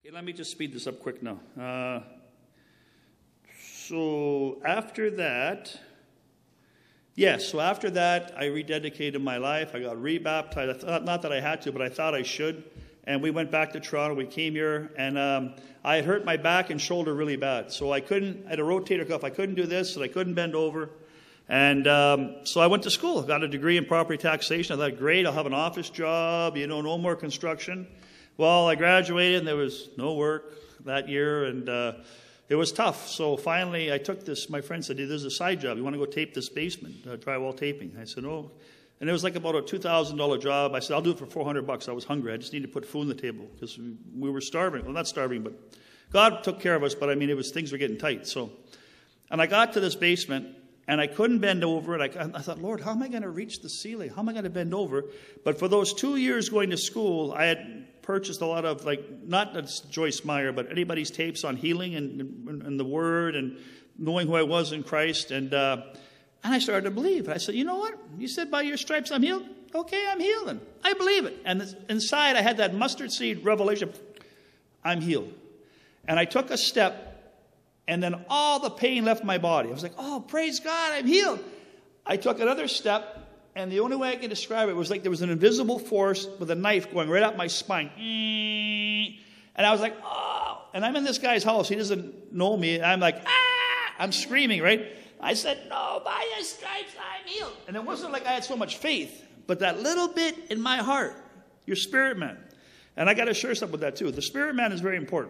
Okay, let me just speed this up quick now. So after that, I rededicated my life. I got rebaptized. Not that I had to, but I thought I should. And we went back to Toronto. We came here, and I had hurt my back and shoulder really bad. So I had a rotator cuff. I couldn't do this, and I couldn't bend over. And so I went to school. Got a degree in property taxation. I thought, great, I'll have an office job, no more construction. Well, I graduated, and there was no work that year, and it was tough. So finally, I took this. My friend said, hey, there's a side job. You want to go tape this basement, drywall taping? I said, no. And it was like about a $2,000 job. I said, I'll do it for $400. I was hungry. I just needed to put food on the table because we were starving. Well, not starving, but God took care of us. But I mean, things were getting tight. And I got to this basement, and I couldn't bend over it. I thought, Lord, how am I going to reach the ceiling? How am I going to bend over? But for those 2 years going to school, I had purchased a lot of, not Joyce Meyer, but anybody's tapes on healing and the Word and knowing who I was in Christ. And I started to believe. I said, you know what? You said by your stripes I'm healed? Okay, I'm healed then. I believe it. And inside I had that mustard seed revelation. I'm healed. And I took a step, and then all the pain left my body. I was like, oh, praise God, I'm healed. I took another step, and the only way I can describe it was like there was an invisible force with a knife going right up my spine. And I was like, oh. And I'm in this guy's house. He doesn't know me. I'm like, ah. I'm screaming, right? I said, no, by your stripes I'm healed. And it wasn't like I had so much faith, but that little bit in my heart, your spirit man. And I got to share something with that too. The spirit man is very important.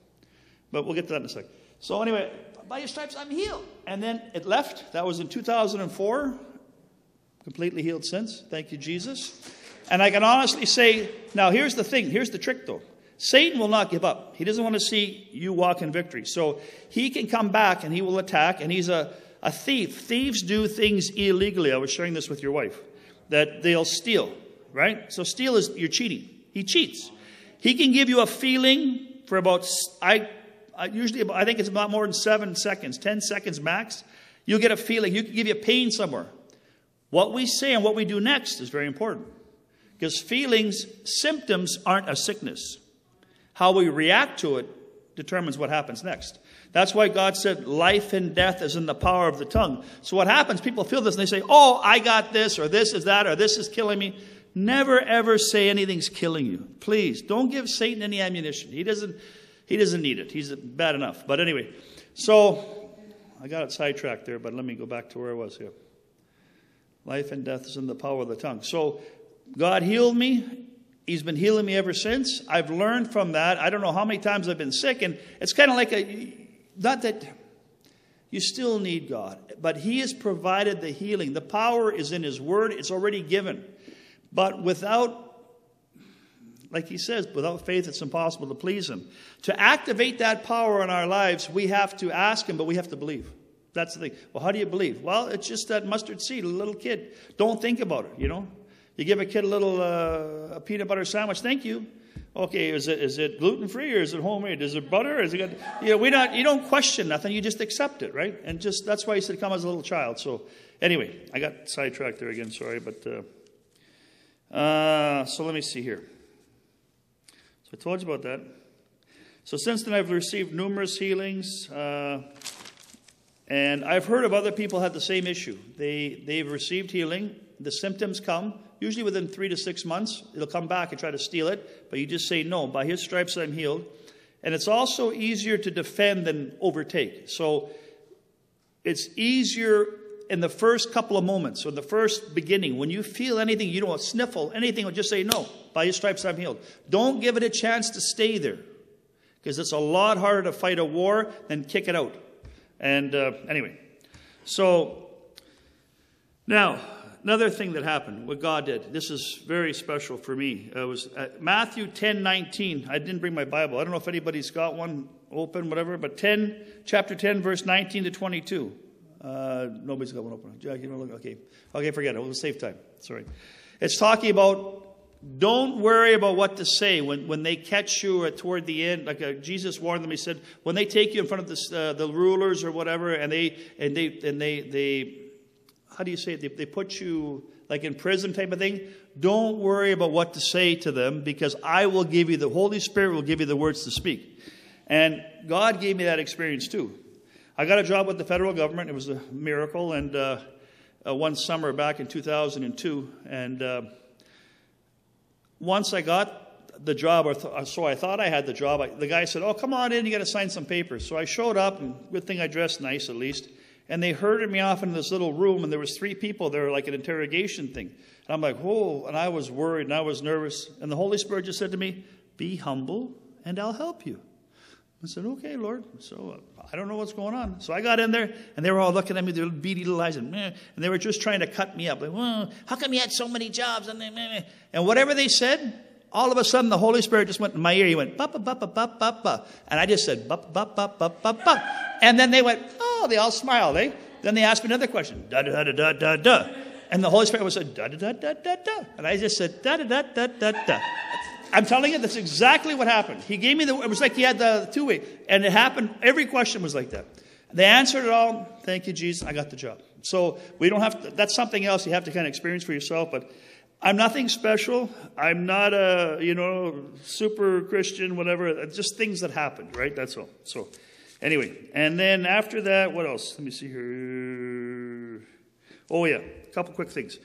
But we'll get to that in a second. So anyway, by your stripes I'm healed. And then it left. That was in 2004. Completely healed since. Thank you, Jesus. And I can honestly say, now here's the thing. Here's the trick though. Satan will not give up. He doesn't want to see you walk in victory. So he can come back and he will attack. And he's a thief. Thieves do things illegally. I was sharing this with your wife. That they'll steal, right? So steal is you're cheating. He cheats. He can give you a feeling for about, I think it's about more than 7 seconds, 10 seconds max. You'll get a feeling. You can give you pain somewhere. What we say and what we do next is very important. Because feelings, symptoms aren't a sickness. How we react to it determines what happens next. That's why God said life and death is in the power of the tongue. So what happens, people feel this and they say, oh, I got this, or this is that, or this is killing me. Never, ever say anything's killing you. Please, don't give Satan any ammunition. He doesn't need it. He's bad enough. But anyway, so I got it sidetracked there, but let me go back to where I was here. Life and death is in the power of the tongue. So God healed me. He's been healing me ever since. I've learned from that. I don't know how many times I've been sick. And it's kind of like not that you still need God, but He has provided the healing. The power is in His Word. It's already given. But without, like He says, without faith, it's impossible to please Him. To activate that power in our lives, we have to ask Him, but we have to believe. That's the thing. Well, how do you believe? Well, it's just that mustard seed, a little kid. Don't think about it, You give a kid a little a peanut butter sandwich. Thank you. Okay, is it gluten free or is it homemade? Is it butter? Is it got, you don't question nothing. You just accept it, right? And that's why He said, "Come as a little child." So anyway, I got sidetracked there again. Sorry, but so let me see here. So I told you about that. So since then, I've received numerous healings, and I've heard of other people had the same issue. They've received healing. The symptoms come. Usually within 3 to 6 months, it'll come back and try to steal it. But you just say, no, by His stripes I'm healed. And it's also easier to defend than overtake. So it's easier in the first couple of moments, or the first beginning. When you feel anything, you don't sniffle anything, or just say, no, by His stripes I'm healed. Don't give it a chance to stay there. Because it's a lot harder to fight a war than kick it out. And anyway, so now, another thing that happened, what God did. This is very special for me. It was Matthew 10:19. I didn't bring my Bible. I don't know if anybody's got one open, whatever. But chapter 10, verse 19 to 22. Nobody's got one open. Jack, you don't look. Okay, forget it. We'll save time. Sorry. It's talking about don't worry about what to say when they catch you toward the end. Like Jesus warned them. He said, when they take you in front of the rulers or whatever, and they how do you say it? They put you like in prison type of thing. don't worry about what to say to them, because I will give you, the Holy Spirit will give you the words to speak. And God gave me that experience too. I got a job with the federal government. It was a miracle. And one summer back in 2002, and once I got the job, or so I thought I had the job, the guy said, "Oh, come on in, you got to sign some papers." So I showed up, and good thing I dressed nice at least. And they herded me off into this little room, and there was 3 people there, like an interrogation thing. And I'm like, whoa, and I was worried, and I was nervous. And the Holy Spirit just said to me, "Be humble, and I'll help you." I said, "Okay, Lord." So I don't know what's going on. So I got in there, and they were all looking at me, their beady little eyes, and they were just trying to cut me up. Like, "Well, how come you had so many jobs?" And whatever they said, all of a sudden the Holy Spirit just went in my ear. He went, "Ba, ba, ba, ba, ba, ba, ba." And I just said, "Ba, ba, ba, ba, ba, ba." And then they went, oh, they all smiled, eh? Then they asked me another question, da, da, da, da, da, da. And the Holy Spirit was said, da, da, da, da, da, da. And I just said, da, da, da, da, da, da. I'm telling you, that's exactly what happened. He gave me it was like he had the 2-way. And it happened, every question was like that. They answered it all. Thank you, Jesus. I got the job. So we don't have to, that's something else you have to kind of experience for yourself. But I'm nothing special. I'm not a, super Christian, whatever. Just things that happened, right? That's all. So anyway, and then after that, what else? Let me see here. Oh, yeah, a couple quick things.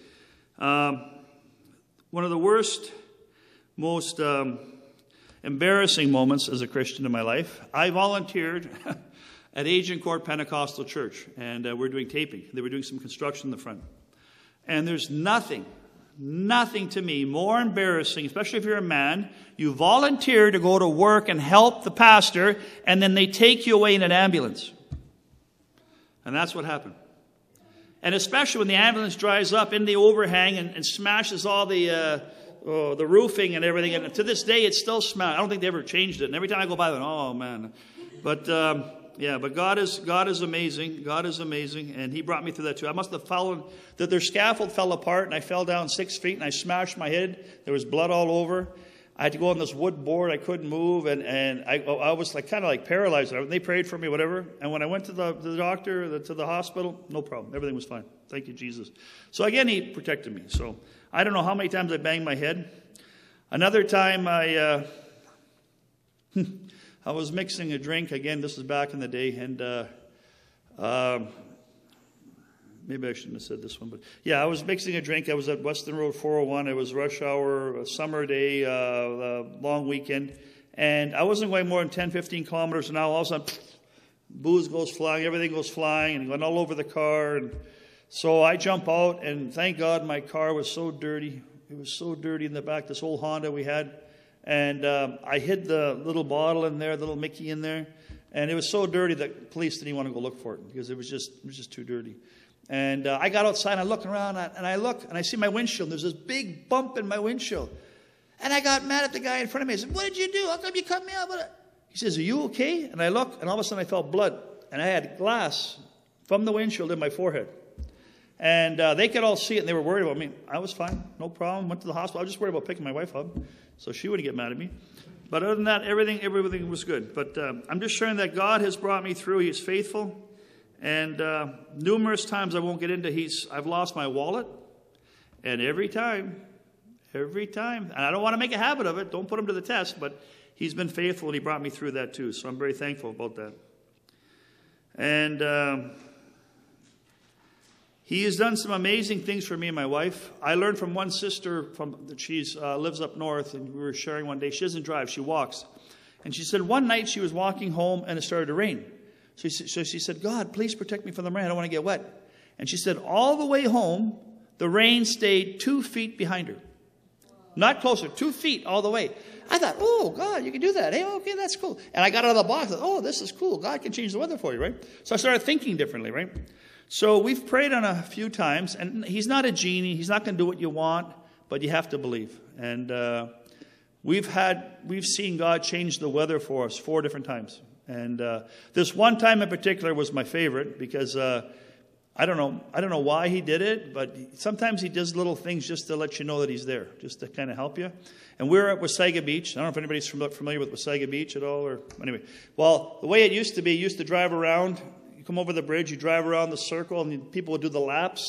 One of the worst, most embarrassing moments as a Christian in my life, I volunteered at Agincourt Pentecostal Church, and we're doing taping. They were doing some construction in the front. And there's nothing to me more embarrassing, especially if you're a man. You volunteer to go to work and help the pastor, and then they take you away in an ambulance. And that's what happened. And especially when the ambulance drives up in the overhang and smashes all the roofing and everything. And to this day, it still smells. I don't think they ever changed it. And every time I go by, oh, man. But but God is amazing. God is amazing. And he brought me through that too. I must have fallen, that their scaffold fell apart, and I fell down 6 feet, and I smashed my head. There was blood all over. I had to go on this wood board. I couldn't move, and I was kind of paralyzed. They prayed for me, whatever. And when I went to the doctor, to the hospital, no problem. Everything was fine. Thank you, Jesus. So again, he protected me. So I don't know how many times I banged my head. Another time I was mixing a drink. Again, this was back in the day, and maybe I shouldn't have said this one, but yeah, I was mixing a drink. I was at Weston Road 401. It was rush hour, a summer day, long weekend, and I wasn't going more than 10, 15 kilometers an hour. All of a sudden, booze goes flying, everything goes flying, and went all over the car. And so I jump out, and thank God my car was so dirty. It was so dirty in the back, this old Honda we had. And I hid the little bottle in there, the little Mickey in there. And it was so dirty that police didn't even want to go look for it because it was just too dirty. And I got outside, and I look around, and I look, and I see my windshield. There's this big bump in my windshield. And I got mad at the guy in front of me. I said, "What did you do? How come you cut me out with it?" He says, "Are you okay?" And I look, and all of a sudden I felt blood. And I had glass from the windshield in my forehead. And they could all see it, and they were worried about me. I was fine, no problem. Went to the hospital. I was just worried about picking my wife up, so she wouldn't get mad at me. But other than that, everything was good. But I'm just sharing that God has brought me through. He's faithful. And numerous times, I won't get into, I've lost my wallet. And every time, and I don't want to make a habit of it. Don't put him to the test. But he's been faithful, and he brought me through that too. So I'm very thankful about that. And he has done some amazing things for me and my wife. I learned from one sister she lives up north, and we were sharing one day. She doesn't drive, she walks. And she said one night she was walking home, and it started to rain. So she said, "God, please protect me from the rain. I don't want to get wet." And she said all the way home, the rain stayed 2 feet behind her. Not closer, 2 feet all the way. I thought, oh, God, you can do that. Hey, okay, that's cool. And I got out of the box. I thought, oh, this is cool. God can change the weather for you, right? So I started thinking differently, right? So we've prayed on a few times, and he's not a genie. He's not going to do what you want, but you have to believe. And we've seen God change the weather for us 4 different times. And this one time in particular was my favorite because I don't know why he did it, but sometimes he does little things just to let you know that he's there, just to kind of help you. And we're at Wasaga Beach. I don't know if anybody's familiar with Wasaga Beach at all, or anyway. Well, the way it used to be, you used to drive around. You come over the bridge, you drive around the circle, and people would do the laps.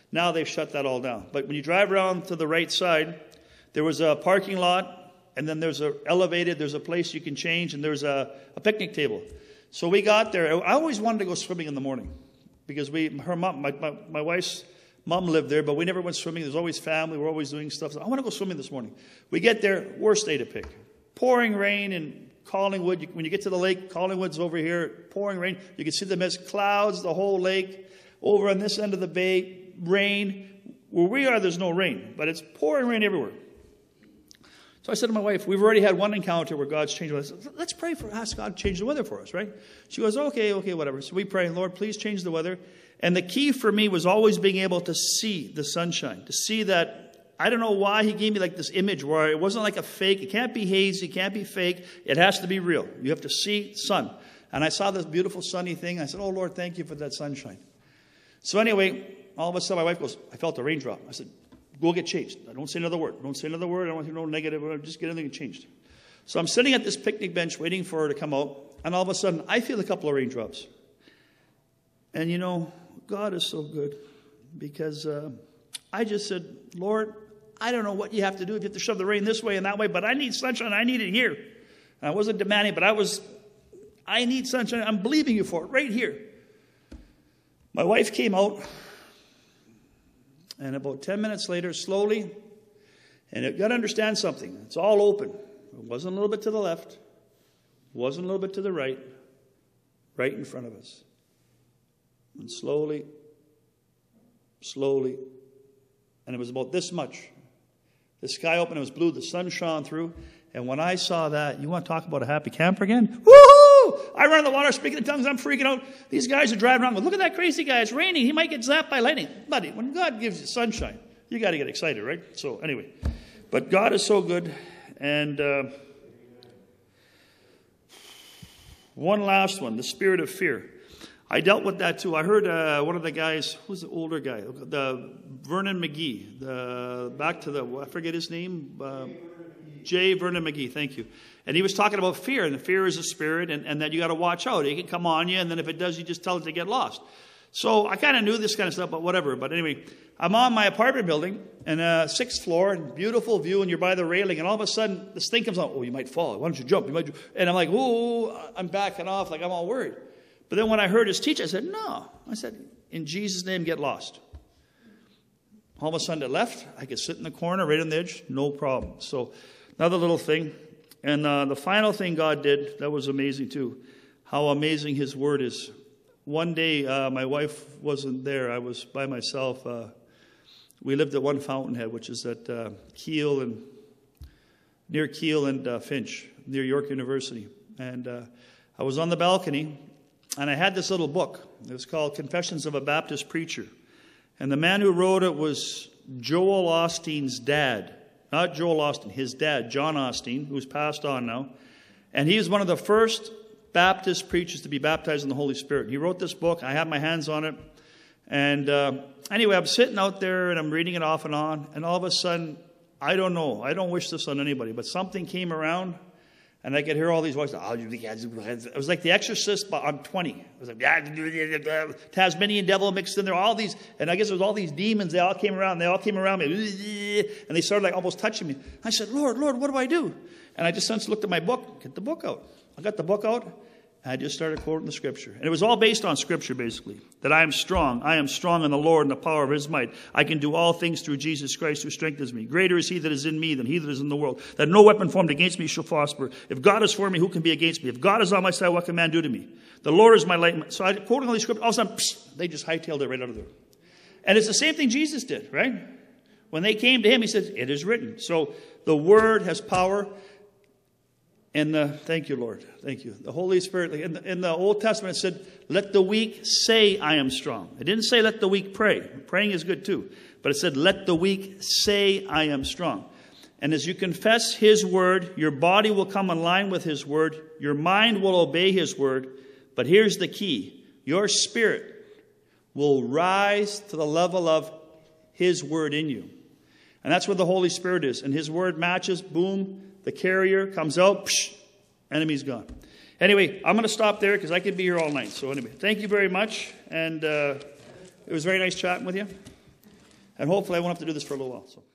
Now they've shut that all down. But when you drive around to the right side, there was a parking lot, and then there's a elevated, there's a place you can change, and there's a picnic table. So we got there. I always wanted to go swimming in the morning because my wife's mom lived there, but we never went swimming. There's always family. We're always doing stuff. So I want to go swimming this morning. We get there, worst day to pick. Pouring rain in Collingwood. When you get to the lake, Collingwood's over here, pouring rain. You can see the mist, clouds, the whole lake. Over on this end of the bay, rain. Where we are, there's no rain, but it's pouring rain everywhere. So I said to my wife, we've already had one encounter where God's changed the weather. Let's pray ask God to change the weather for us, right? She goes, okay, whatever. So we pray, Lord, please change the weather. And the key for me was always being able to see the sunshine, to see that. I don't know why he gave me like this image where it wasn't like a fake. It can't be hazy. It can't be fake. It has to be real. You have to see sun. And I saw this beautiful sunny thing. I said, oh, Lord, thank you for that sunshine. So anyway, all of a sudden my wife goes, I felt a raindrop. I said, go get changed. I don't say another word. Don't say another word. I don't want to hear no negative. Just get everything changed. So I'm sitting at this picnic bench waiting for her to come out. And all of a sudden, I feel a couple of raindrops. And you know, God is so good. Because I just said, Lord, I don't know what you have to do. If you have to shove the rain this way and that way. But I need sunshine. I need it here. And I wasn't demanding, but I need sunshine. I'm believing you for it right here. My wife came out. And about 10 minutes later, slowly, and you've got to understand something. It's all open. It wasn't a little bit to the left. It wasn't a little bit to the right. Right in front of us. And slowly, and it was about this much. The sky opened, it was blue, the sun shone through. And when I saw that, you want to talk about a happy camper again? Woohoo! I run in the water, speaking in tongues, I'm freaking out. These guys are driving around, look at that crazy guy, it's raining, he might get zapped by lightning. Buddy, when God gives you sunshine, you got to get excited, right? So anyway, but God is so good. And one last one, the spirit of fear. I dealt with that too. I heard one of the guys, who's the older guy? The Vernon McGee. I forget his name. J. Vernon McGee, thank you. And he was talking about fear, and fear is a spirit, and that you got to watch out. It can come on you, and then if it does, you just tell it to get lost. So I kind of knew this kind of stuff, but whatever. But anyway, I'm on my apartment building, and 6th floor, and beautiful view, and you're by the railing, and all of a sudden, this thing comes out. Oh, you might fall. Why don't you jump? And I'm like, oh, I'm backing off, like I'm all worried. But then when I heard his teach, I said, no. I said, in Jesus' name, get lost. All of a sudden, it left. I could sit in the corner, right on the edge, no problem. So another little thing. And the final thing God did, that was amazing too, how amazing his word is. One day, my wife wasn't there. I was by myself. We lived at One Fountainhead, which is at near Keele and Finch, near York University. And I was on the balcony, and I had this little book. It was called Confessions of a Baptist Preacher. And the man who wrote it was Joel Osteen's dad. Not Joel Osteen, his dad, John Osteen, who's passed on now. And he was one of the first Baptist preachers to be baptized in the Holy Spirit. He wrote this book. I had my hands on it. And anyway, I'm sitting out there, and I'm reading it off and on. And all of a sudden, I don't know. I don't wish this on anybody. But something came around, and I could hear all these voices. It was like The Exorcist, but I'm 20. It was like Tasmanian devil mixed in there, all these, and I guess it was all these demons. They all came around. They all came around me, and they started like almost touching me. I said, Lord, what do I do? And I just looked at my book. Get the book out. I got the book out, and I just started quoting the scripture. And it was all based on scripture, basically. That I am strong. I am strong in the Lord and the power of his might. I can do all things through Jesus Christ who strengthens me. Greater is he that is in me than he that is in the world. That no weapon formed against me shall prosper. If God is for me, who can be against me? If God is on my side, what can man do to me? The Lord is my light. So I quoting all these scriptures. All of a sudden, they just hightailed it right out of there. And it's the same thing Jesus did, right? When they came to him, he said, it is written. So the word has power. And thank you, Lord. Thank you. The Holy Spirit, in the Old Testament, it said, let the weak say I am strong. It didn't say let the weak pray. Praying is good too. But it said, let the weak say I am strong. And as you confess his word, your body will come in line with his word. Your mind will obey his word. But here's the key. Your spirit will rise to the level of his word in you. And that's where the Holy Spirit is. And his word matches, boom. The carrier comes out, psh, enemy's gone. Anyway, I'm going to stop there because I could be here all night. So anyway, thank you very much. And it was very nice chatting with you. And hopefully I won't have to do this for a little while. So.